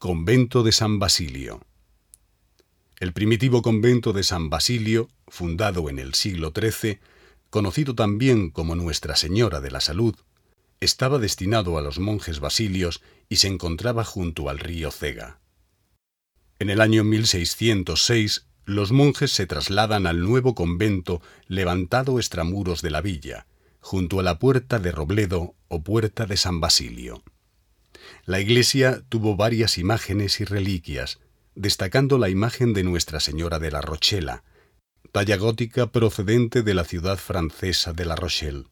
Convento de San Basilio. El primitivo convento de San Basilio, fundado en el siglo XIII, conocido también como Nuestra Señora de la Salud, estaba destinado a los monjes basilios y se encontraba junto al río Cega. En el año 1606, los monjes se trasladan al nuevo convento levantado extramuros de la villa, junto a la Puerta de Robledo o Puerta de San Basilio. La iglesia tuvo varias imágenes y reliquias, destacando la imagen de Nuestra Señora de la Rochela, talla gótica procedente de la ciudad francesa de La Rochelle.